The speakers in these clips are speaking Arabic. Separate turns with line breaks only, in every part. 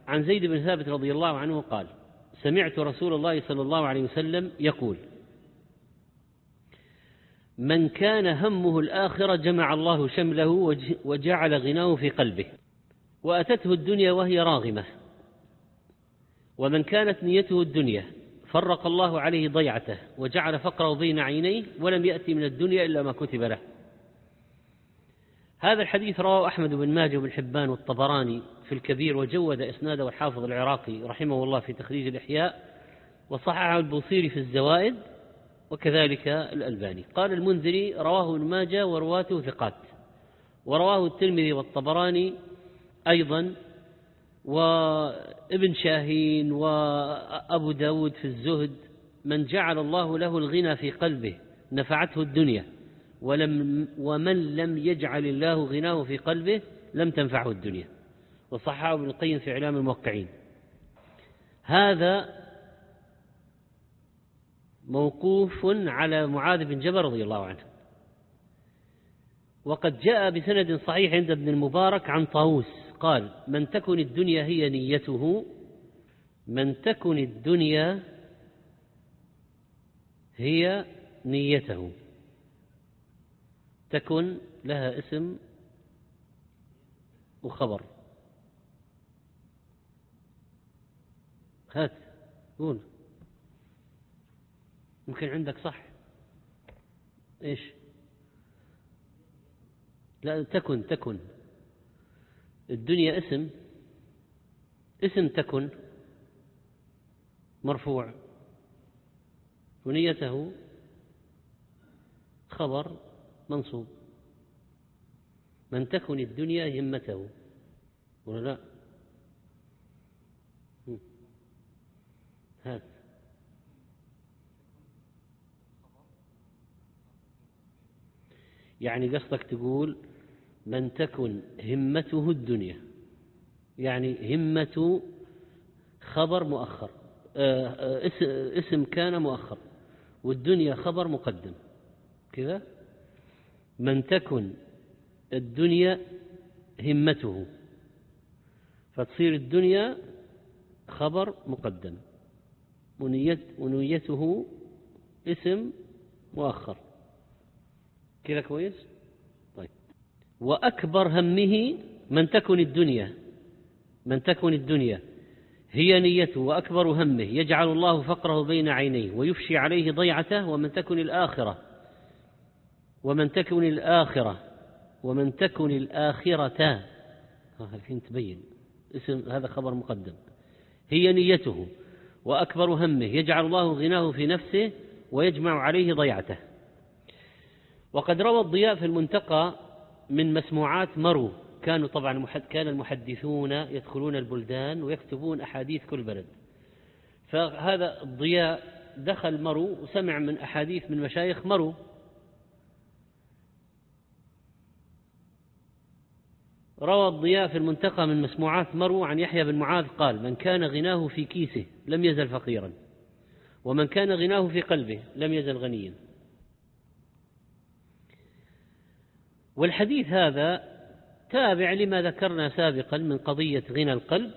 عن زيد بن ثابت رضي الله عنه قال: سمعت رسول الله صلى الله عليه وسلم يقول: من كان همه الآخرة جمع الله شمله وجعل غناه في قلبه، وأتته الدنيا وهي راغمة. ومن كانت نيته الدنيا فرق الله عليه ضيعته وجعل فقره بين عينيه ولم يأتي من الدنيا إلا ما كتب له. هذا الحديث رواه أحمد بن ماجه وابن حبان والطبراني في الكبير، وجود إسناده الحافظ العراقي رحمه الله في تخريج الإحياء، وصححه البوصيري في الزوائد، وكذلك الألباني. قال المنذري: رواه ابن ماجه ورواته ثقات، ورواه الترمذي والطبراني أيضا، وابن شاهين وأبو داود في الزهد: من جعل الله له الغنى في قلبه نفعته الدنيا، ومن لم يجعل الله غناه في قلبه لم تنفعه الدنيا. وصححه ابن القيم في إعلام الموقعين. هذا موقوف على معاذ بن جبل رضي الله عنه، وقد جاء بسند صحيح عند ابن المبارك عن طاووس قال: من تكن الدنيا هي نيته، من تكن الدنيا هي نيته. تكن لها اسم وخبر. هات قول، ممكن عندك صح. ايش؟ لا، تكن الدنيا اسم تكن مرفوع، ونيته خبر منصوب. من تكن الدنيا همته، ولا لا؟ هات. يعني قصدك تقول من تكن همته الدنيا، يعني همة خبر مؤخر، اسم كان مؤخر، والدنيا خبر مقدم كذا. من تكن الدنيا همته، فتصير الدنيا خبر مقدم، ونيته اسم مؤخر كذا. كويس؟ طيب. وأكبر همه من تكن الدنيا هي نيته، وأكبر همه يجعل الله فقره بين عينيه ويفشي عليه ضيعته. ومن تكن الآخرة الحين تبين اسم، هذا خبر مقدم، هي نيته، وأكبر همه يجعل الله غناه في نفسه ويجمع عليه ضيعته. وقد روى الضياء في المنتقى من مسموعات مرو. كان المحدثون يدخلون البلدان ويكتبون أحاديث كل بلد، فهذا الضياء دخل مرو وسمع من أحاديث من مشايخ مرو. روى الضياء في المنتقى من مسموعات مرو عن يحيى بن معاذ قال: من كان غناه في كيسه لم يزل فقيرا، ومن كان غناه في قلبه لم يزل غنيا. والحديث هذا تابع لما ذكرنا سابقا من قضية غنى القلب،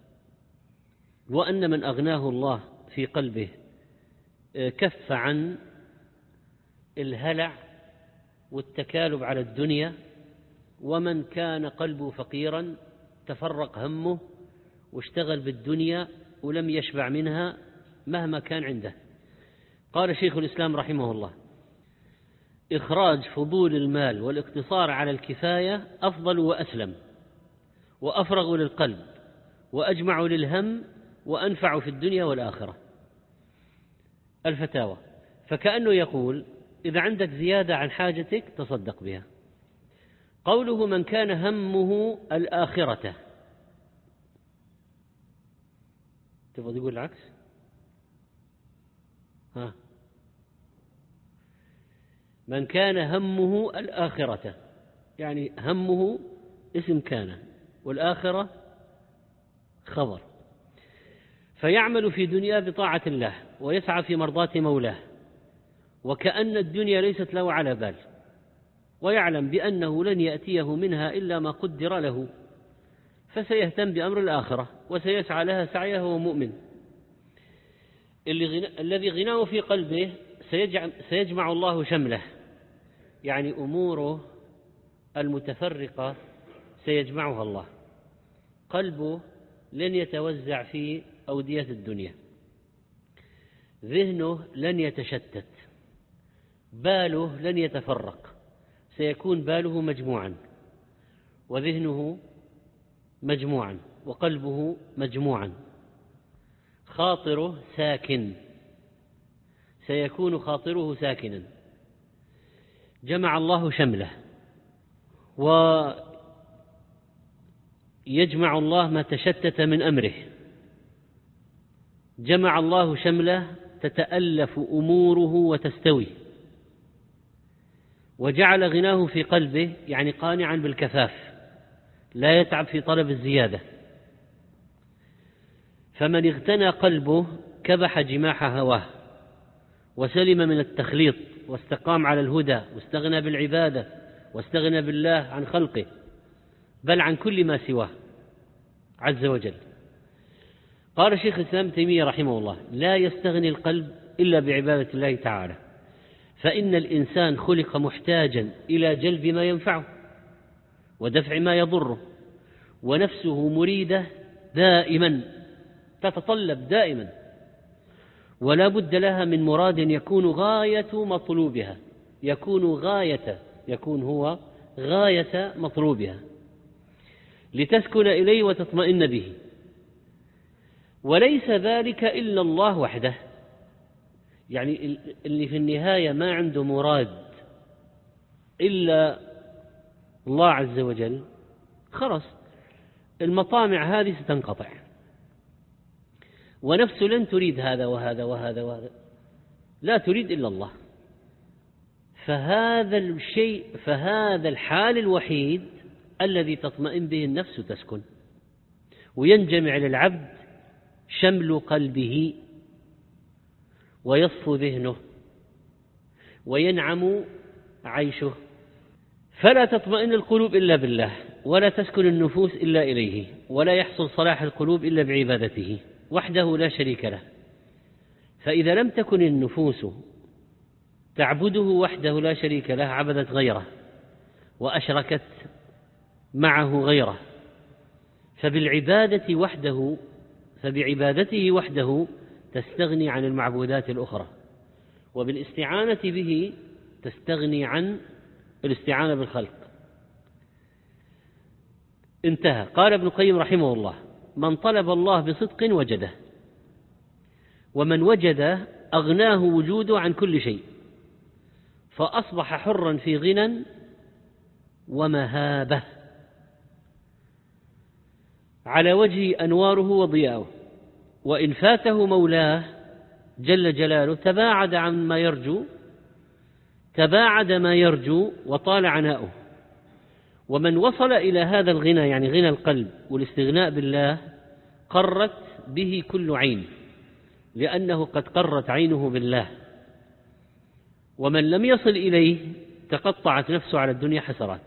وأن من أغناه الله في قلبه كف عن الهلع والتكالب على الدنيا، ومن كان قلبه فقيرا تفرق همه واشتغل بالدنيا ولم يشبع منها مهما كان عنده. قال شيخ الإسلام رحمه الله: إخراج فضول المال والاقتصار على الكفاية أفضل وأسلم وأفرغ للقلب وأجمع للهم وأنفع في الدنيا والآخرة. الفتاوى. فكأنه يقول: إذا عندك زيادة عن حاجتك تصدق بها. قوله: من كان همه الآخرة، تبغى تقول العكس؟ من كان همه الآخرة، يعني همه اسم كان، والآخرة خبر، فيعمل في دنيا بطاعة الله ويسعى في مرضاة مولاه، وكأن الدنيا ليست له على بال، ويعلم بأنه لن يأتيه منها إلا ما قدر له، فسيهتم بأمر الآخرة وسيسعى لها سعيه وهو مؤمن. الذي غناه في قلبه سيجمع الله شمله، يعني أموره المتفرقة سيجمعها الله، قلبه لن يتوزع في أودية الدنيا، ذهنه لن يتشتت، باله لن يتفرق، سيكون باله مجموعا وذهنه مجموعا وقلبه مجموعا، خاطره ساكن، سيكون خاطره ساكنا، جمع الله شمله، ويجمع الله ما تشتت من أمره، جمع الله شمله، تتألف أموره وتستوي، وجعل غناه في قلبه، يعني قانعا بالكفاف، لا يتعب في طلب الزيادة. فمن اغتنى قلبه كبح جماح هواه وسلم من التخليط واستقام على الهدى واستغنى بالعبادة واستغنى بالله عن خلقه بل عن كل ما سواه عز وجل. قال شيخ الإسلام ابن تيمية رحمه الله: لا يستغني القلب إلا بعبادة الله تعالى، فإن الإنسان خلق محتاجا إلى جلب ما ينفعه ودفع ما يضره، ونفسه مريدة دائما، تتطلب دائما، ولا بد لها من مراد يكون غاية مطلوبها، يكون هو غاية مطلوبها، لتسكن إليه وتطمئن به. وليس ذلك إلا الله وحده، يعني اللي في النهاية ما عنده مراد إلا الله عز وجل، خلاص المطامع هذه ستنقطع، ونفسه لن تريد هذا وهذا وهذا وهذا، لا تريد إلا الله. فهذا الحال الوحيد الذي تطمئن به النفس تسكن، وينجمع للعبد شمل قلبه ويصفو ذهنه وينعم عيشه. فلا تطمئن القلوب إلا بالله، ولا تسكن النفوس إلا إليه، ولا يحصل صلاح القلوب إلا بعبادته وحده لا شريك له. فإذا لم تكن النفوس تعبده وحده لا شريك له عبدت غيره وأشركت معه غيره، فبعبادته وحده تستغني عن المعبودات الأخرى، وبالاستعانة به تستغني عن الاستعانة بالخلق. انتهى. قال ابن القيم رحمه الله: من طلب الله بصدق وجده، ومن وجده أغناه وجوده عن كل شيء، فأصبح حرا في غنى ومهابة على وجه أنواره وضياؤه. وإن فاته مولاه جل جلاله تباعد ما يرجو وطال عناؤه. ومن وصل إلى هذا الغنى، يعني غنى القلب والاستغناء بالله، قرت به كل عين، لأنه قد قرت عينه بالله. ومن لم يصل إليه تقطعت نفسه على الدنيا حسرات.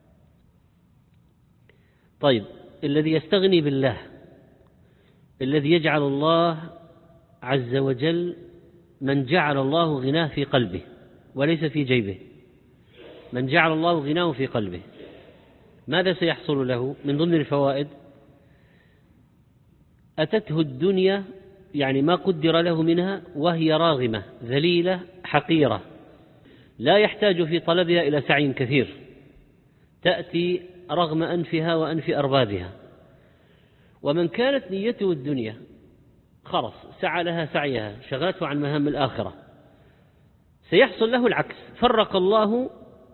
طيب، الذي يستغني بالله، الذي يجعل الله عز وجل، من جعل الله غناه في قلبه وليس في جيبه، من جعل الله غناه في قلبه، ماذا سيحصل له؟ من ضمن الفوائد: أتته الدنيا، يعني ما قدر له منها، وهي راغمة ذليلة حقيرة، لا يحتاج في طلبها إلى سعي كثير، تأتي رغم أنفها وأنف أربابها. ومن كانت نيته الدنيا خلص سعى لها سعيها، شغلته عن مهام الآخرة، سيحصل له العكس، فرق الله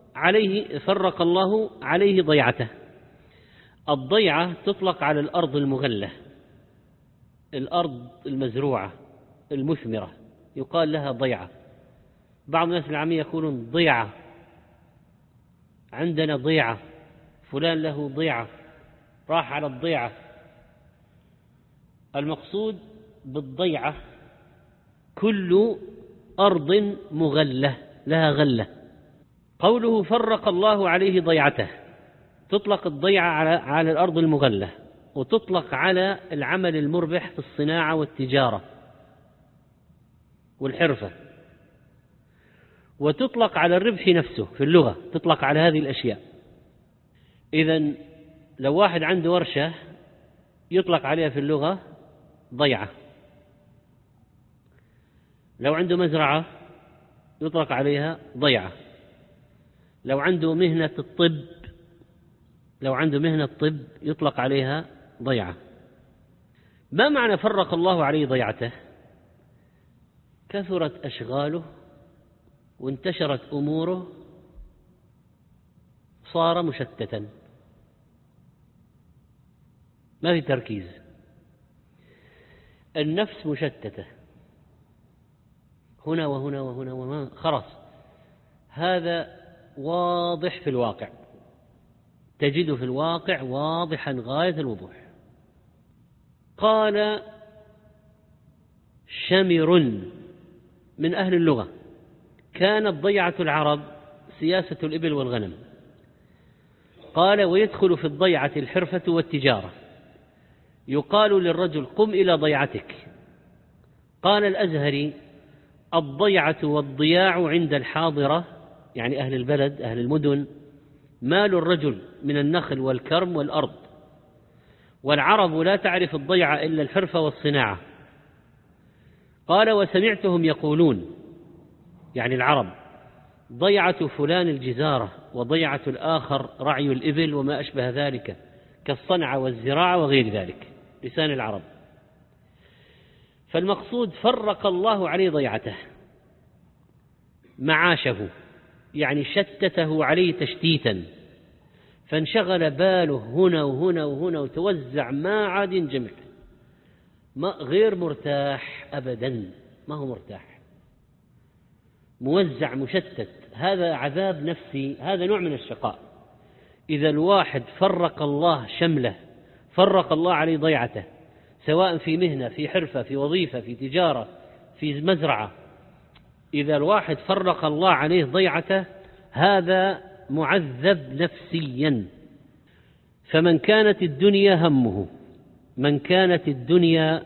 عليه ضيعته. الضيعة تطلق على الأرض المغلة، الأرض المزروعة المثمرة يقال لها ضيعة. بعض الناس العامية يقولون ضيعة، عندنا ضيعة، فلان له ضيعة، راح على الضيعة. المقصود بالضيعة كل أرض مغلة لها غلة. قوله فرق الله عليه ضيعته، تطلق الضيعة على الأرض المغلة، وتطلق على العمل المربح في الصناعة والتجارة والحرفة، وتطلق على الربح نفسه في اللغة، تطلق على هذه الأشياء. إذن لو واحد عنده ورشة يطلق عليها في اللغة ضيعة، لو عنده مزرعة يطلق عليها ضيعة، لو عنده مهنة طب يطلق عليها ضيعة. ما معنى فرق الله عليه ضيعته؟ كثرت أشغاله وانتشرت أموره، صار مشتتا، ما في تركيز، النفس مشتتة هنا وهنا وهنا وهنا، خلاص. هذا واضح في الواقع، تجد في الواقع واضحا غاية الوضوح. قال شمر من أهل اللغة: كانت ضيعة العرب سياسة الإبل والغنم. قال: ويدخل في الضيعة الحرفة والتجارة، يقال للرجل: قم إلى ضيعتك. قال الأزهري: الضيعة والضياع عند الحاضرة، يعني أهل البلد أهل المدن، مال الرجل من النخل والكرم والأرض، والعرب لا تعرف الضيعة إلا الحرفة والصناعة. قال: وسمعتهم يقولون، يعني العرب: ضيعة فلان الجزارة، وضيعة الآخر رعي الإبل وما أشبه ذلك كالصنعة والزراعة وغير ذلك، لسان العرب. فالمقصود فرق الله عليه ضيعته، معاشه، يعني شتته عليه تشتيتا، فانشغل باله هنا وهنا وهنا، وتوزع ما عاد ينجمع، غير مرتاح أبدا، ما هو مرتاح، موزع مشتت. هذا عذاب نفسي، هذا نوع من الشقاء. إذا الواحد فرق الله شمله، فرق الله عليه ضيعته، سواء في مهنة، في حرفة، في وظيفة، في تجارة، في مزرعة، إذا الواحد فرق الله عليه ضيعته هذا معذب نفسيا. فمن كانت الدنيا همه، من كانت الدنيا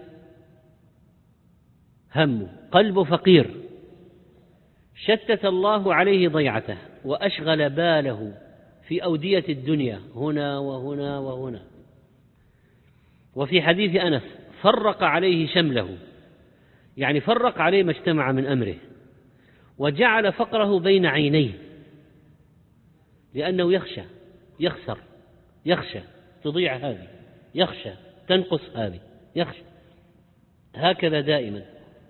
همه، قلب فقير، شتت الله عليه ضيعته وأشغل باله في أودية الدنيا هنا وهنا وهنا. وفي حديث أنس: فرق عليه شمله، يعني فرق عليه ما اجتمع من أمره، وجعل فقره بين عينيه، لأنه يخشى يخسر، يخشى تضيع هذه، يخشى تنقص هذه، يخشى هكذا دائما،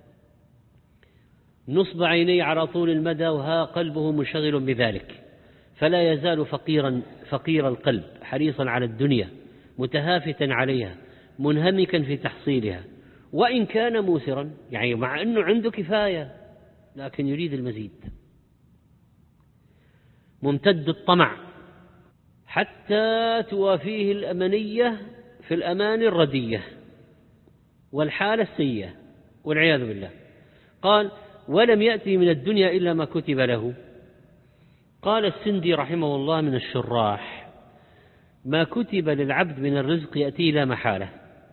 نصب عينيه على طول المدى، وها قلبه منشغل بذلك، فلا يزال فقير القلب، حريصا على الدنيا، متهافتا عليها، منهمكا في تحصيلها، وإن كان موسرا، يعني مع أنه عنده كفاية لكن يريد المزيد، ممتد الطمع حتى توافيه الأمنية في الأمان الردية والحالة السيئة والعياذ بالله. قال: ولم يأتي من الدنيا إلا ما كتب له. قال السندي رحمه الله من الشراح: ما كتب للعبد من الرزق يأتي لا محالة،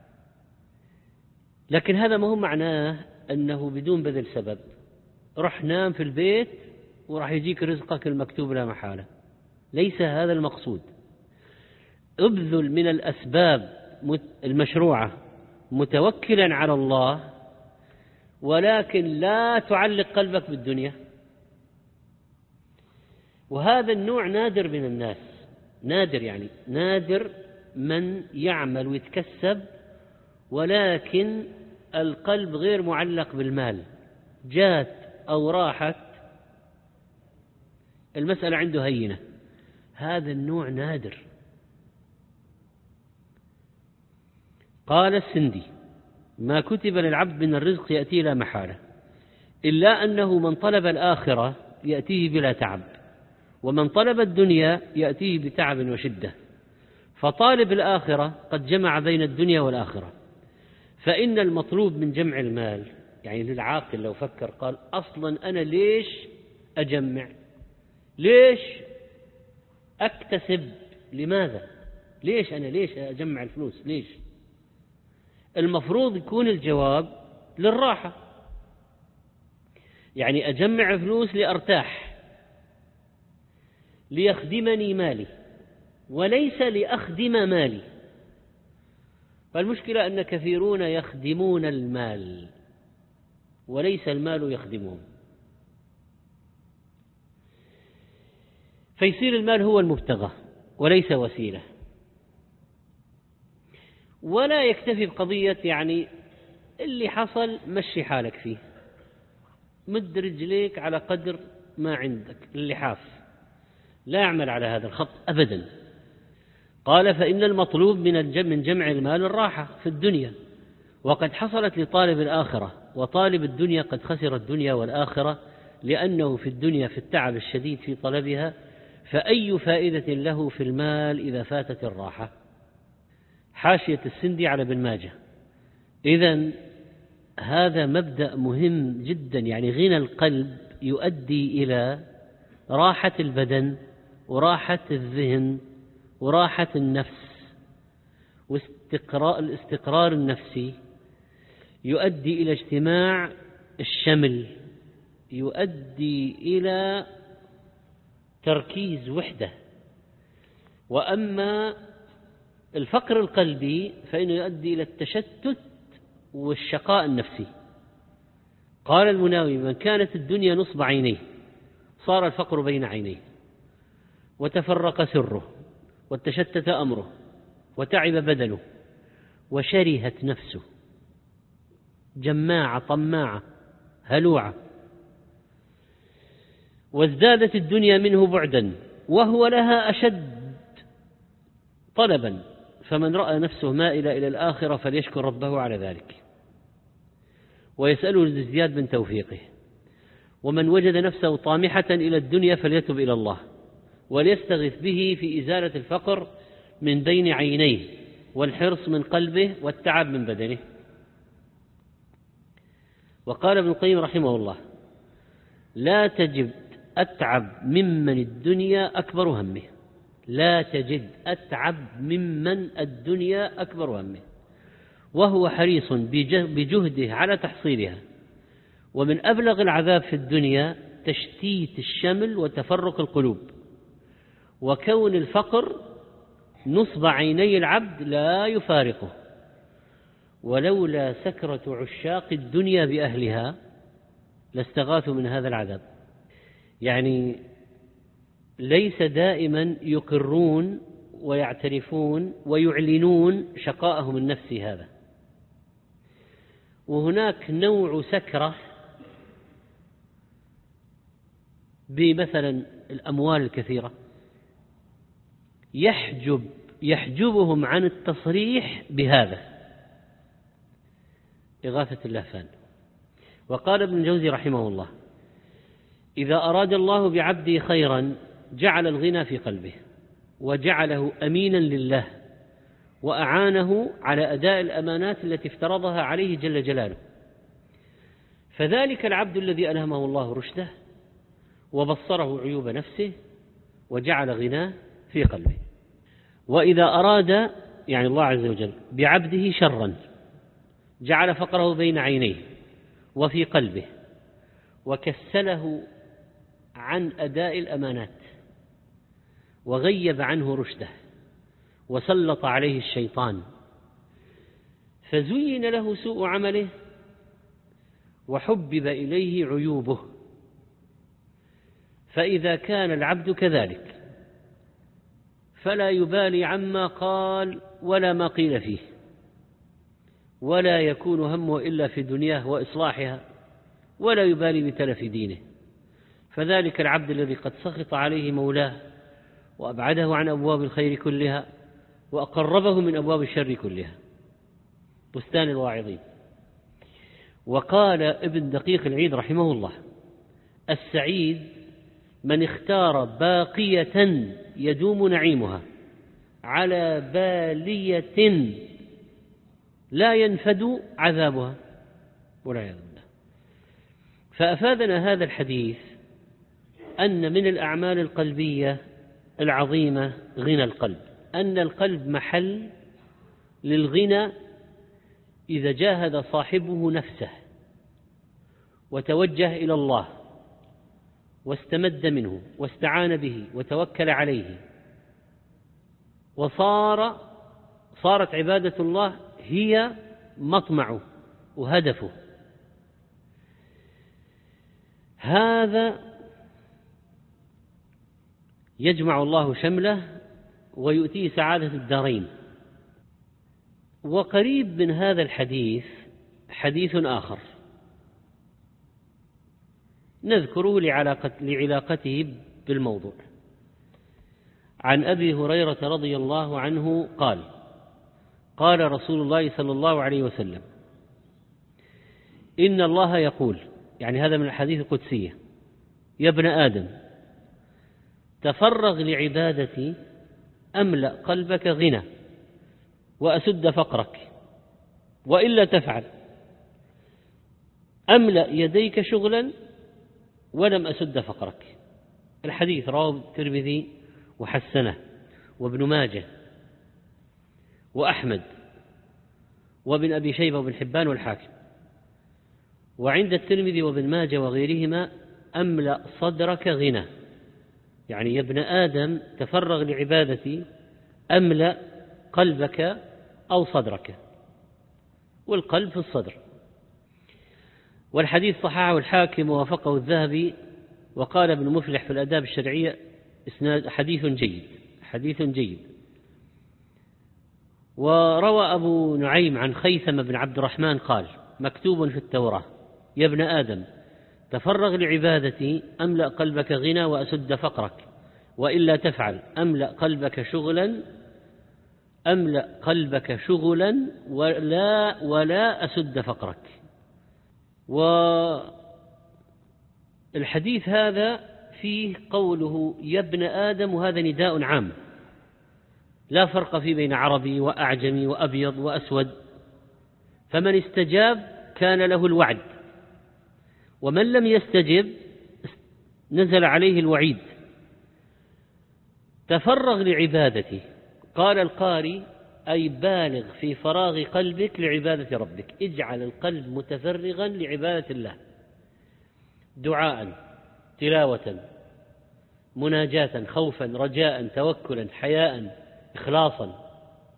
لكن هذا ما هو معناه أنه بدون بذل سبب، رح نام في البيت ورح يجيك رزقك المكتوب لا محالة، ليس هذا المقصود. ابذل من الأسباب المشروعة متوكلا على الله، ولكن لا تعلق قلبك بالدنيا. وهذا النوع نادر من الناس، نادر، يعني نادر من يعمل ويتكسب ولكن القلب غير معلق بالمال، جات أو راحت المسألة عنده هينة، هذا النوع نادر. قال السندي: ما كتب للعبد من الرزق يأتي لا محالة، إلا أنه من طلب الآخرة يأتيه بلا تعب، ومن طلب الدنيا يأتيه بتعب وشدة. فطالب الآخرة قد جمع بين الدنيا والآخرة، فإن المطلوب من جمع المال، يعني للعاقل لو فكر قال: أصلا أنا ليش أجمع؟ ليش أكتسب؟ لماذا؟ ليش أجمع الفلوس؟ ليش؟ المفروض يكون الجواب للراحة، يعني أجمع فلوس لأرتاح، ليخدمني مالي وليس لأخدم مالي. فالمشكلة أن كثيرون يخدمون المال وليس المال يخدمهم، فيصير المال هو المبتغى وليس وسيلة. ولا يكتفي بقضية يعني اللي حصل مشي حالك فيه، مد رجليك على قدر ما عندك اللحاف، لا يعمل على هذا الخط أبدا. قال فإن المطلوب من جمع المال الراحة في الدنيا، وقد حصلت لطالب الآخرة، وطالب الدنيا قد خسر الدنيا والآخرة، لأنه في الدنيا في التعب الشديد في طلبها، فأي فائدة له في المال إذا فاتت الراحة. حاشية السندي على ابن ماجه. إذن هذا مبدأ مهم جدا، يعني غنى القلب يؤدي إلى راحة البدن وراحة الذهن وراحة النفس، والاستقرار النفسي يؤدي إلى اجتماع الشمل، يؤدي إلى تركيز وحدة. وأما الفقر القلبي فإنه يؤدي إلى التشتت والشقاء النفسي. قال المناوي من كانت الدنيا نصب عينيه صار الفقر بين عينيه، وتفرق سره، وتشتت أمره، وتعب بدنه، وشرهت نفسه، جماعة طماعة هلوعة، وازدادت الدنيا منه بعدا وهو لها أشد طلبا. فمن رأى نفسه مائلة إلى الآخرة فليشكر ربه على ذلك ويسأله الازدياد من توفيقه. ومن وجد نفسه طامحة إلى الدنيا فليتب إلى الله وليستغث به في إزالة الفقر من بين عينيه، والحرص من قلبه، والتعب من بدنه. وقال ابن القيم رحمه الله لا تجد أتعب ممن الدنيا أكبر همه، لا تجد أتعب ممن الدنيا أكبر همه، وهو حريص بجهده على تحصيلها. ومن أبلغ العذاب في الدنيا تشتيت الشمل وتفرق القلوب، وكون الفقر نصب عيني العبد لا يفارقه. ولولا سكرة عشاق الدنيا بأهلها لاستغاثوا من هذا العذاب. يعني ليس دائما يقرون ويعترفون ويعلنون شقاءهم النفسي هذا. وهناك نوع سكرة بمثلا الأموال الكثيرة يحجبهم عن التصريح بهذا، إغاثة اللهفان. وقال ابن الجوزي رحمه الله إذا أراد الله بعبده خيرا جعل الغنى في قلبه، وجعله أمينا لله، وأعانه على أداء الأمانات التي افترضها عليه جل جلاله. فذلك العبد الذي ألهمه الله رشده وبصره عيوب نفسه وجعل غناه في قلبه. وإذا أراد يعني الله عز وجل بعبده شرا جعل فقره بين عينيه وفي قلبه، وكسله عن أداء الأمانات، وغيب عنه رشده، وسلط عليه الشيطان، فزين له سوء عمله وحبب إليه عيوبه. فإذا كان العبد كذلك فلا يبالي عما قال ولا ما قيل فيه، ولا يكون همه إلا في دنياه وإصلاحها، ولا يبالي بتلف دينه. فذلك العبد الذي قد سخط عليه مولاه وأبعده عن أبواب الخير كلها وأقربه من أبواب الشر كلها. بستان الواعظين. وقال ابن دقيق العيد رحمه الله السعيد من اختار باقية يدوم نعيمها على بالية لا ينفد عذابها، والعياذ بالله. فأفادنا هذا الحديث أن من الأعمال القلبية العظيمة غنى القلب، أن القلب محل للغنى إذا جاهد صاحبه نفسه وتوجه إلى الله واستمد منه واستعان به وتوكل عليه، صارت عبادة الله هي مطمعه وهدفه. هذا يجمع الله شمله ويؤتيه سعادة الدارين. وقريب من هذا الحديث حديث آخر نذكره لعلاقته بالموضوع. عن أبي هريرة رضي الله عنه قال: قال رسول الله صلى الله عليه وسلم: إن الله يقول، يعني هذا من الحديث القدسية: يا ابن آدم تفرغ لعبادتي أملأ قلبك غنى وأسد فقرك، وإلا تفعل أملأ يديك شغلا ولم أسد فقرك. الحديث رواه الترمذي وحسنه وابن ماجه وأحمد وابن أبي شيبة وابن حبان والحاكم. وعند الترمذي وابن ماجه وغيرهما: أملأ صدرك غنى، يعني يا ابن آدم تفرغ لعبادتي أملأ قلبك أو صدرك، والقلب في الصدر. والحديث صححه الحاكم ووافقه الذهبي، وقال ابن مفلح في الآداب الشرعية: إسناد حديث جيد. وروى أبو نعيم عن خيثم بن عبد الرحمن قال: مكتوب في التوراة: يا ابن آدم تفرغ لعبادتي أملأ قلبك غنى وأسد فقرك، وإلا تفعل أملأ قلبك شغلا ولا أسد فقرك. والحديث هذا فيه قوله يا ابن آدم، وهذا نداء عام لا فرق فيه بين عربي وأعجمي وأبيض وأسود، فمن استجاب كان له الوعد، ومن لم يستجب نزل عليه الوعيد. تفرغ لعبادتي، قال القاري: أي بالغ في فراغ قلبك لعبادة ربك، اجعل القلب متفرغا لعبادة الله، دعاء، تلاوة، مناجاة، خوفا، رجاء، توكلا، حياء، إخلاصا.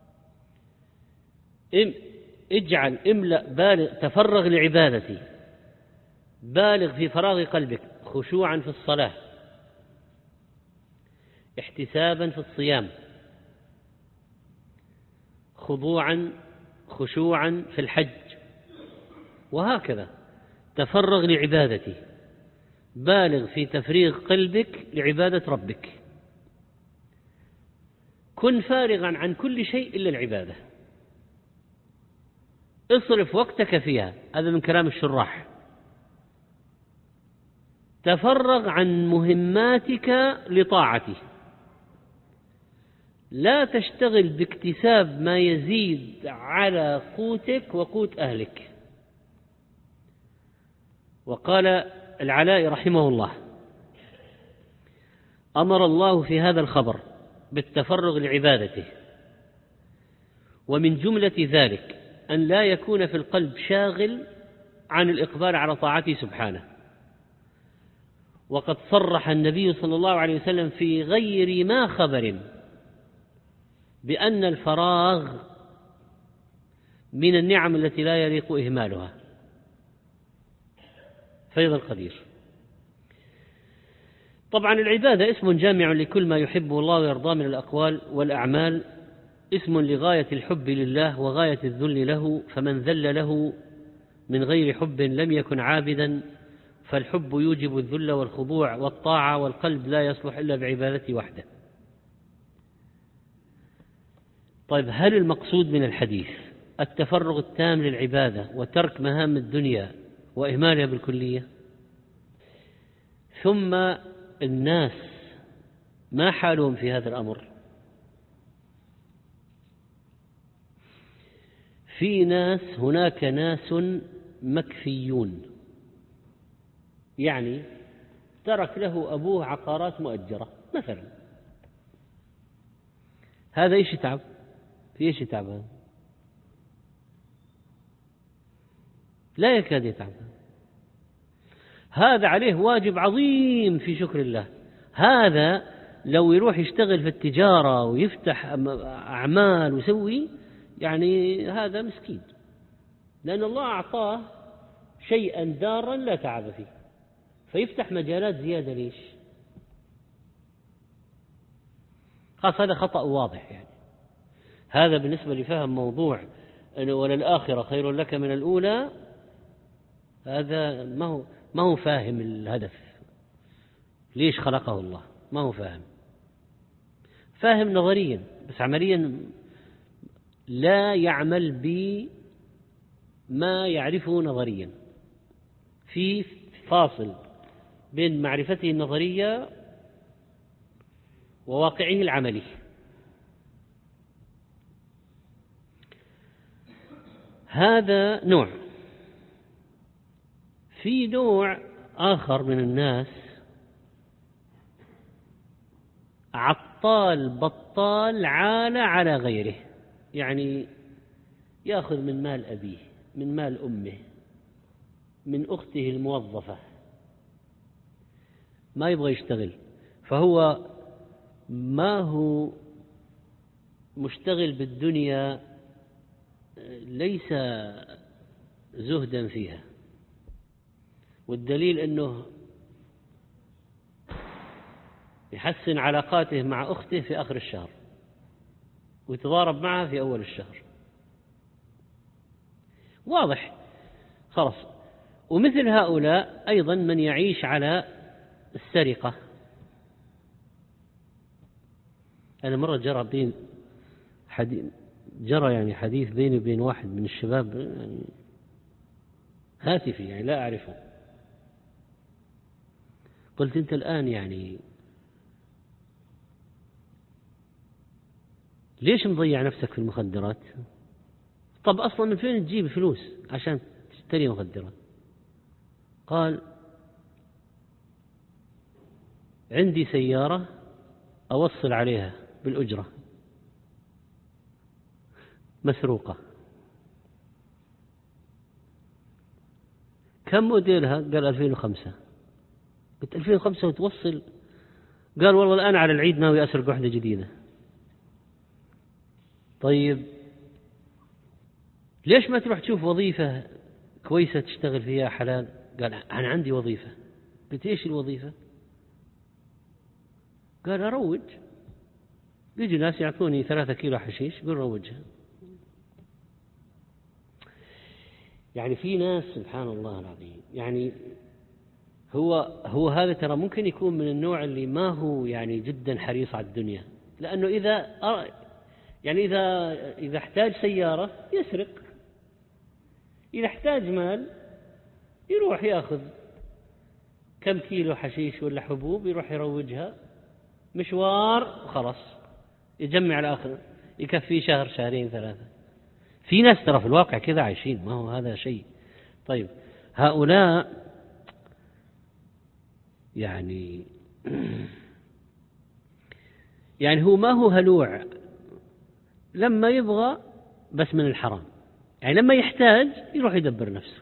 تفرغ لعبادتي، بالغ في فراغ قلبك، خشوعا في الصلاة، احتسابا في الصيام، خشوعا في الحج، وهكذا. تفرغ لعبادتي، بالغ في تفريغ قلبك لعبادة ربك، كن فارغا عن كل شيء إلا العبادة، اصرف وقتك فيها. هذا من كلام الشراح. تفرغ عن مهماتك لطاعتي، لا تشتغل باكتساب ما يزيد على قوتك وقوت أهلك. وقال العلاء رحمه الله: أمر الله في هذا الخبر بالتفرغ لعبادته، ومن جملة ذلك أن لا يكون في القلب شاغل عن الإقبال على طاعته سبحانه. وقد صرح النبي صلى الله عليه وسلم في غير ما خبر بأن الفراغ من النعم التي لا يليق إهمالها. فيض القدير. طبعا العبادة اسم جامع لكل ما يحبه الله ويرضاه من الأقوال والأعمال، اسم لغاية الحب لله وغاية الذل له، فمن ذل له من غير حب لم يكن عابدا، فالحب يوجب الذل والخضوع والطاعة، والقلب لا يصلح إلا بعبادته وحده. طيب، هل المقصود من الحديث التفرغ التام للعبادة وترك مهام الدنيا وإهمالها بالكلية؟ ثم الناس ما حالهم في هذا الأمر؟ هناك ناس مكفيون، يعني ترك له أبوه عقارات مؤجرة مثلا، هذا إيش يتعب؟ في إيش يتعب هذا؟ لا يكاد يتعب. هذا عليه واجب عظيم في شكر الله. هذا لو يروح يشتغل في التجارة ويفتح أعمال ويسوي، يعني هذا مسكين، لأن الله أعطاه شيئا دارا لا تعب فيه، فيفتح مجالات زيادة. ليش؟ خاص هذا خطأ واضح. يعني هذا بالنسبة لفهم موضوع أن وللآخرة خير لك من الأولى، هذا ما هو فاهم الهدف، ليش خلقه الله، ما هو فاهم نظريا، بس عمليا لا يعمل بما يعرفه نظريا. في فاصل بين معرفته النظرية وواقعه العملي. هذا نوع. في نوع آخر من الناس عطال بطال عال على غيره، يعني يأخذ من مال أبيه، من مال أمه، من أخته الموظفة، ما يبغى يشتغل، فهو ما هو مشتغل بالدنيا، ليس زهدا فيها. والدليل أنه يحسن علاقاته مع أخته في آخر الشهر ويتضارب معها في أول الشهر، واضح خلاص. ومثل هؤلاء أيضا من يعيش على السرقة. أنا مرة جرى حديث بيني وبين واحد من الشباب، يعني هاتفي، يعني لا أعرفه. قلت أنت الآن يعني ليش مضيع نفسك في المخدرات؟ طب أصلا من فين تجيب فلوس عشان تشتري مخدرات؟ قال عندي سيارة أوصل عليها بالأجرة مسروقة. كم موديلها؟ قال 2005. قلت 2005 وتوصل؟ قال والله الآن على العيد ناوي أسرق واحدة جديدة. طيب ليش ما تروح تشوف وظيفة كويسة تشتغل فيها حلال؟ قال أنا عندي وظيفة. قلت إيش الوظيفة؟ قال أروج، بيجي ناس يعطوني 3 كيلو حشيش، قل روجها. يعني في ناس سبحان الله العظيم، يعني هو هذا ترى ممكن يكون من النوع اللي ما هو يعني جدا حريص على الدنيا، لأنه إذا احتاج سيارة يسرق، إذا احتاج مال يروح يأخذ كم كيلو حشيش ولا حبوب، يروح يروجها مشوار وخلاص، يجمع الآخر يكفي شهر شهرين 3. في ناس ترى في الواقع كذا عايشين، ما هو هذا شيء. طيب هؤلاء يعني هو ما هو هلوع لما يبغى بس من الحرام، يعني لما يحتاج يروح يدبر نفسه.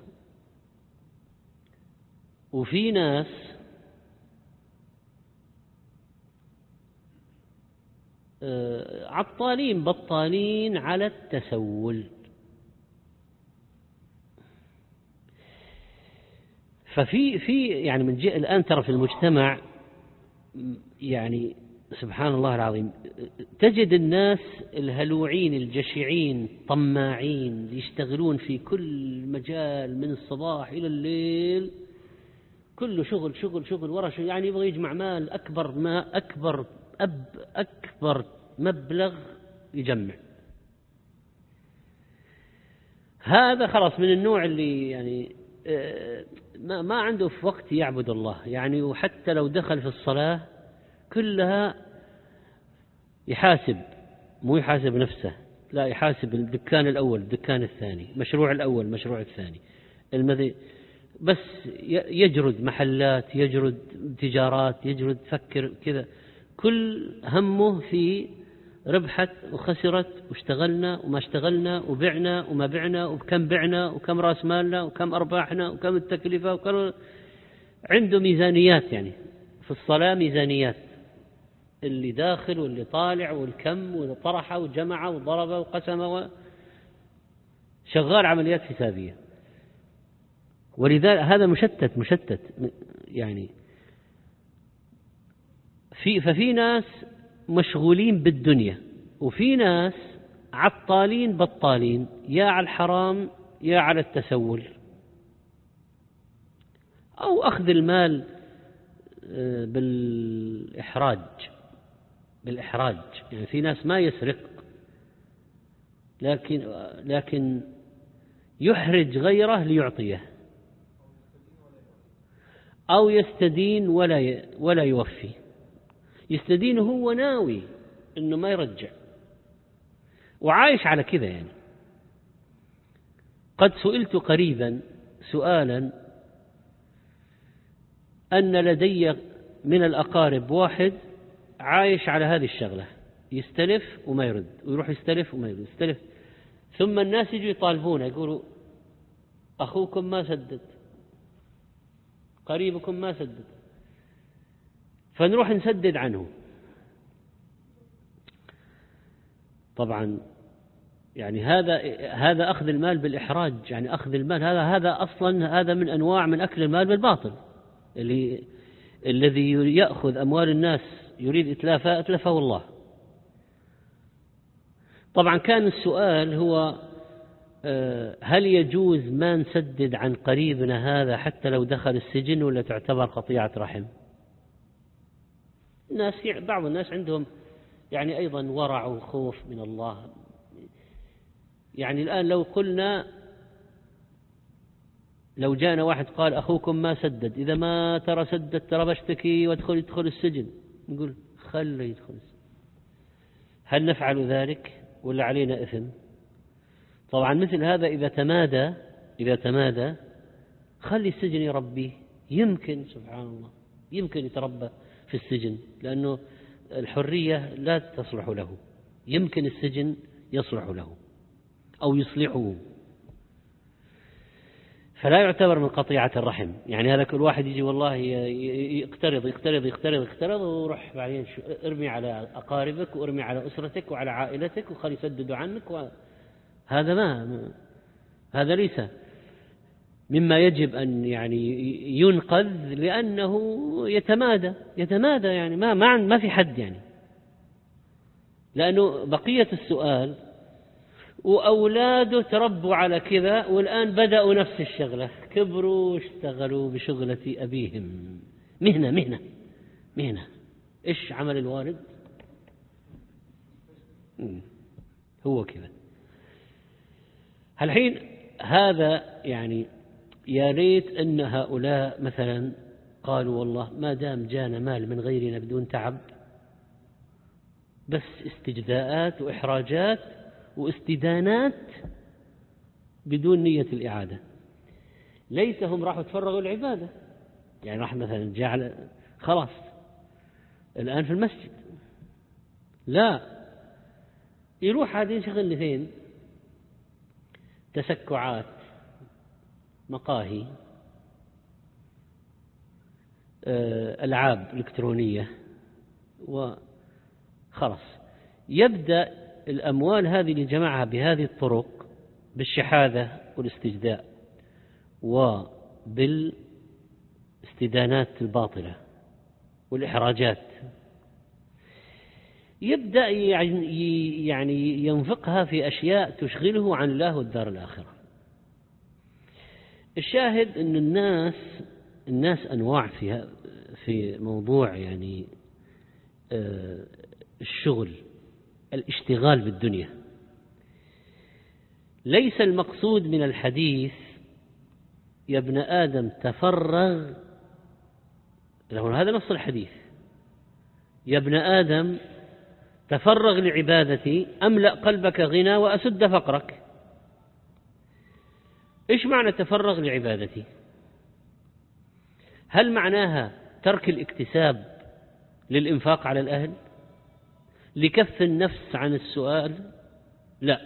وفي ناس عطالين بطالين على التسول. ففي يعني من جهة الآن ترى في المجتمع، يعني سبحان الله العظيم، تجد الناس الهلوعين الجشعين طماعين اللي يشتغلون في كل مجال من الصباح إلى الليل، كله شغل شغل شغل ورا شغل، يعني يبغى يجمع مال أكبر مبلغ يجمع. هذا خلاص من النوع اللي يعني ما عنده في وقت يعبد الله، يعني وحتى لو دخل في الصلاة كلها يحاسب، مو يحاسب نفسه، لا يحاسب الدكان الأول الدكان الثاني، مشروع الأول مشروع الثاني، بس يجرد محلات، يجرد تجارات، يجرد فكر كذا، كل همه في ربحت وخسرت واشتغلنا وما اشتغلنا وبعنا وما بعنا وكم بعنا وكم رأس مالنا وكم أرباحنا وكم التكلفة وكم. عنده ميزانيات، يعني في الصلاة ميزانيات، اللي داخل واللي طالع والكم واللي طرح وجمع وضرب وقسم شغال عمليات حسابية. ولذلك هذا مشتت يعني. ففي ناس مشغولين بالدنيا، وفي ناس عطالين بطالين، يا على الحرام يا على التسول أو أخذ المال بالإحراج. يعني في ناس ما يسرق لكن يحرج غيره ليعطيه، أو يستدين ولا يوفي. يستدين هو ناوي إنه ما يرجع وعايش على كذا. يعني قد سئلت قريبا سؤالا أن لدي من الأقارب واحد عايش على هذه الشغلة، يستلف وما يرد، ويروح يستلف وما يرد، يستلف. ثم الناس يجوا يطالبونه، يقولوا أخوكم ما سدد، قريبكم ما سدد، فنروح نسدد عنه. طبعا يعني هذا أخذ المال بالإحراج، يعني أخذ المال هذا أصلا هذا من أنواع من أكل المال بالباطل. الذي يأخذ أموال الناس يريد إتلافها أتلفه الله. طبعا كان السؤال هو هل يجوز ما نسدد عن قريبنا هذا حتى لو دخل السجن، ولا تعتبر قطيعة رحم؟ بعض الناس عندهم يعني أيضا ورع وخوف من الله. يعني الآن لو جاءنا واحد قال أخوكم ما سدد، إذا ما ترى سدد ترى بشتكي يدخل السجن، نقول خليه يدخل السجن. هل نفعل ذلك ولا علينا إثم؟ طبعا مثل هذا إذا تمادى خلي السجن يربيه، يمكن سبحان الله يمكن يتربى في السجن، لأنه الحرية لا تصلح له، يمكن السجن يصلح له أو يصلحه، فلا يعتبر من قطيعة الرحم. يعني هذا كل واحد يجي والله يقترض وروح بعدين ارمي على أقاربك وارمي على أسرتك وعلى عائلتك وخلي يسددوا عنك، هذا ليس مما يجب أن يعني ينقذ، لأنه يتمادى يعني ما في حد، يعني لأنه بقية السؤال وأولاده تربوا على كذا والآن بدأوا نفس الشغلة، كبروا واشتغلوا بشغلة أبيهم، مهنة. إيش عمل الوالد؟ هو كذا. الحين هذا يعني يا ريت أن هؤلاء مثلا قالوا والله ما دام جانا مال من غيرنا بدون تعب، بس استجداءات وإحراجات واستدانات بدون نية الإعادة، ليتهم راحوا تفرغوا العبادة. يعني راح مثلا جعل خلاص الآن في المسجد، لا يروح هذه شغل فين؟ تسكعات، مقاهي، ألعاب إلكترونية، وخلاص يبدأ الأموال هذه اللي جمعها بهذه الطرق بالشحاذة والاستجداء وبالاستدانات الباطلة والإحراجات، يبدأ يعني ينفقها في أشياء تشغله عن الله والدار الآخرة. الشاهد أن الناس أنواع في موضوع يعني الشغل، الاشتغال بالدنيا. ليس المقصود من الحديث يا ابن آدم تفرغ، هذا نص الحديث، يا ابن آدم تفرغ لعبادتي أملأ قلبك غنى وأسد فقرك. إيش معنى تفرغ لعبادتي؟ هل معناها ترك الاكتساب للإنفاق على الأهل؟ لكف النفس عن السؤال؟ لا،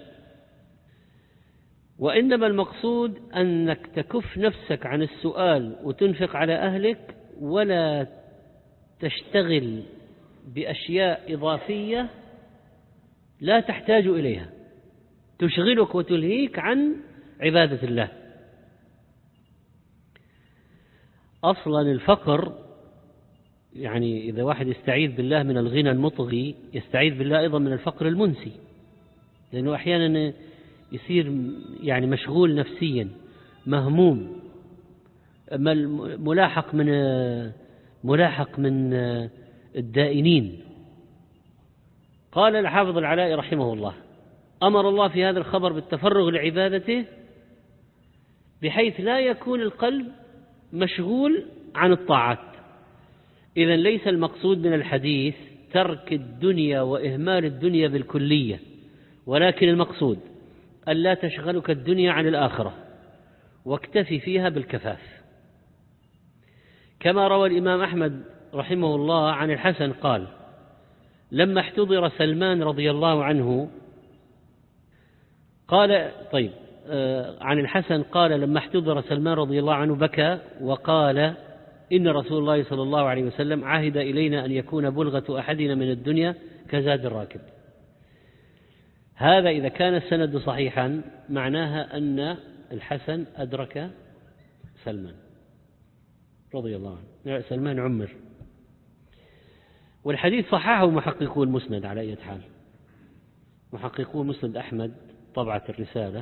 وإنما المقصود أنك تكف نفسك عن السؤال وتنفق على أهلك، ولا تشتغل بأشياء إضافية لا تحتاج إليها تشغلك وتلهيك عن عبادة الله. أصلا الفقر، يعني إذا واحد يستعيذ بالله من الغنى المطغي يستعيذ بالله أيضا من الفقر المنسي، لأنه أحيانا يصير يعني مشغول نفسيا، مهموم، ملاحق من الدائنين. قال الحافظ العلائي رحمه الله: أمر الله في هذا الخبر بالتفرغ لعبادته بحيث لا يكون القلب مشغول عن الطاعات. إذن ليس المقصود من الحديث ترك الدنيا وإهمال الدنيا بالكلية، ولكن المقصود ألا تشغلك الدنيا عن الآخرة، واكتفي فيها بالكفاف. كما روى الإمام أحمد رحمه الله عن الحسن قال: لما احتضر سلمان رضي الله عنه عن الحسن قال: لما احتضر سلمان رضي الله عنه بكى وقال: إن رسول الله صلى الله عليه وسلم عهد إلينا أن يكون بلغة أحدنا من الدنيا كزاد الراكب. هذا إذا كان السند صحيحا معناها أن الحسن أدرك سلمان رضي الله عنه، سلمان عمر. والحديث صححه محققو المسند على أي حال، محققو مسند أحمد طبعة الرسالة.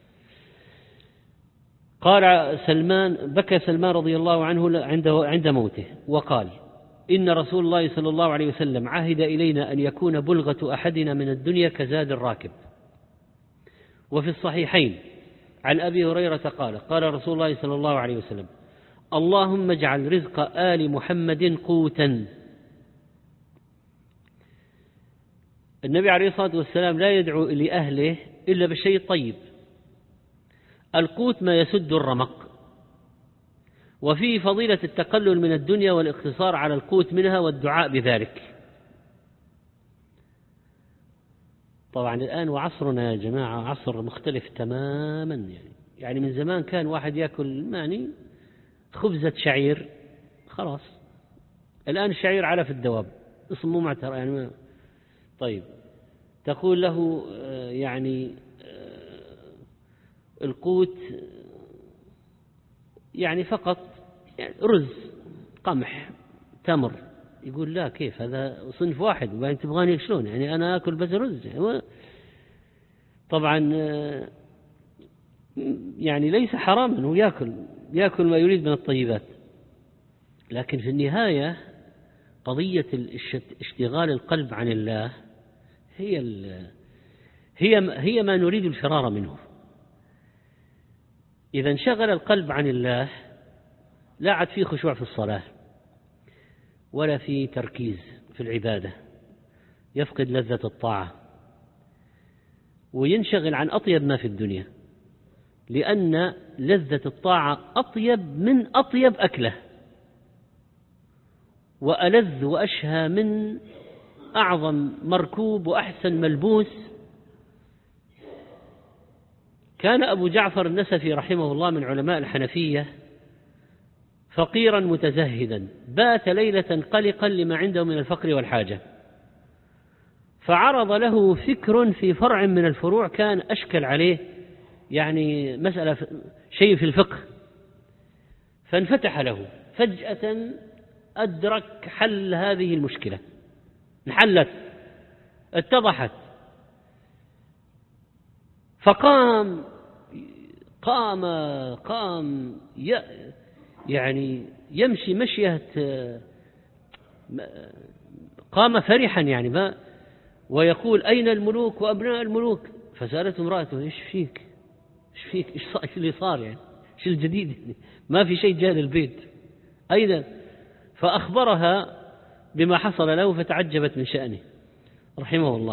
قال سلمان: بكى سلمان رضي الله عنه عند موته وقال: إن رسول الله صلى الله عليه وسلم عهد إلينا أن يكون بلغة أحدنا من الدنيا كزاد الراكب. وفي الصحيحين عن أبي هريرة قال: قال رسول الله صلى الله عليه وسلم: اللهم اجعل رزق آل محمد قوتا. النبي عليه الصلاة والسلام لا يدعو لأهله إلا بالشيء الطيب. القوت ما يسد الرمق، وفيه فضيلة التقلل من الدنيا والاقتصار على القوت منها والدعاء بذلك. طبعا الآن وعصرنا يا جماعة عصر مختلف تماما، يعني من زمان كان واحد يأكل يعني خبزة شعير خلاص، الآن الشعير علف الدواب، اسمه معتر يعني. طيب تقول له يعني القوت يعني فقط يعني رز، قمح، تمر. يقول لا، كيف هذا صنف واحد وبعدين تبغاني شلون يعني أنا أكل بس رز؟ طبعا يعني ليس حراما، هو يأكل ما يريد من الطيبات، لكن في النهاية قضية اشتغال القلب عن الله هي ما نريد الفرار منه. إذا انشغل القلب عن الله لا عاد فيه خشوع في الصلاة ولا في تركيز في العبادة، يفقد لذة الطاعة وينشغل عن أطيب ما في الدنيا، لأن لذة الطاعة أطيب من أطيب أكله، وألذ وأشهى من أعظم مركوب وأحسن ملبوس. كان أبو جعفر النسفي رحمه الله من علماء الحنفية فقيرا متزهدا، بات ليلة قلقا لما عنده من الفقر والحاجة، فعرض له فكر في فرع من الفروع كان أشكل عليه، يعني مسألة شيء في الفقه، فانفتح له فجأة، أدرك حل هذه المشكلة، انحلت، اتضحت، فقام يعني يمشي مشية، قام فرحا يعني ويقول: أين الملوك وأبناء الملوك؟ فسألته امرأته: إيش فيك إيش اللي صار يعني؟ إيش الجديد يعني؟ ما في شيء جاء للبيت، أين؟ فأخبرها بما حصل له فتعجبت من شأنه رحمه الله.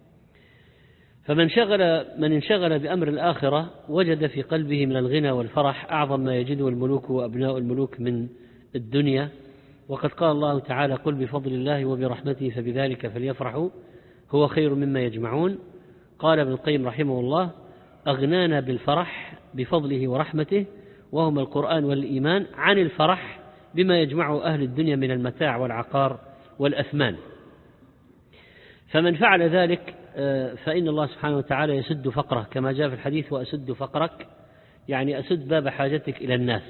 من انشغل بأمر الآخرة وجد في قلبه من الغنى والفرح أعظم ما يجده الملوك وأبناء الملوك من الدنيا. وقد قال الله تعالى: قل بفضل الله وبرحمته فبذلك فليفرحوا هو خير مما يجمعون. قال ابن القيم رحمه الله: أغنانا بالفرح بفضله ورحمته، وهما القرآن والإيمان، عن الفرح بما يجمعه أهل الدنيا من المتاع والعقار والأثمان. فمن فعل ذلك فإن الله سبحانه وتعالى يسد فقره، كما جاء في الحديث: وأسد فقرك، يعني أسد باب حاجتك إلى الناس.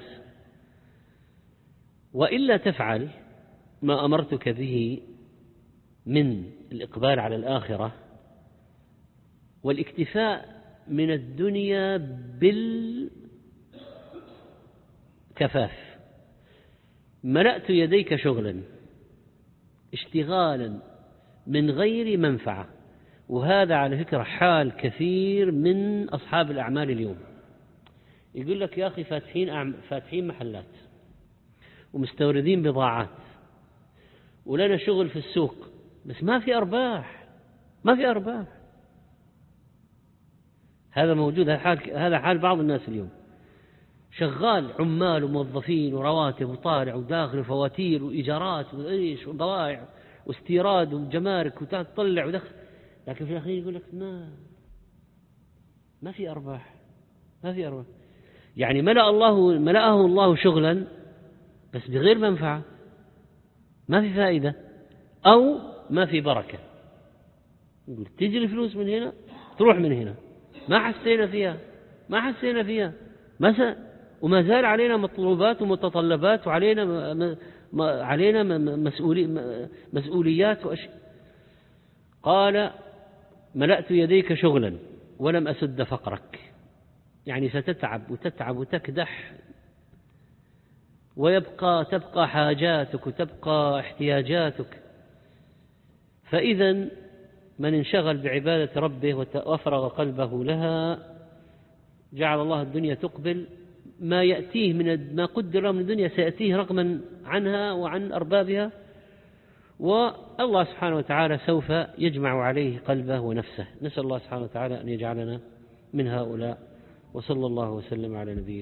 وإلا تفعل ما أمرتك به من الإقبال على الآخرة والاكتفاء من الدنيا بالكفاف، ملأت يديك شغلا، اشتغالا من غير منفعة. وهذا على فكرة حال كثير من أصحاب الأعمال اليوم. يقول لك: يا أخي فاتحين محلات ومستوردين بضاعات ولنا شغل في السوق، بس ما في أرباح. هذا موجود، هذا حال بعض الناس اليوم. شغال عمال وموظفين ورواتب وطالع وداخل فواتير وإيجارات وإيش وضوائع واستيراد وجمارك وتطلع ودخل، لكن في الأخير يقول لك ما في أرباح. يعني ملأه الله شغلا بس بغير منفعة، ما في فائدة أو ما في بركة. يقول تيجي الفلوس من هنا تروح من هنا، ما حسينا فيها وما زال علينا مطلوبات ومتطلبات، وعلينا مسؤوليات وأشياء. قال: ملأت يديك شغلا ولم أسد فقرك، يعني ستتعب وتكدح، تبقى حاجاتك وتبقى احتياجاتك. فإذا من انشغل بعبادة ربه وأفرغ قلبه لها جعل الله الدنيا تقبل، ما يأتيه ما قدر من الدنيا سيأتيه رغما عنها وعن أربابها، والله سبحانه وتعالى سوف يجمع عليه قلبه ونفسه. نسأل الله سبحانه وتعالى أن يجعلنا من هؤلاء، وصلى الله وسلم على نبينا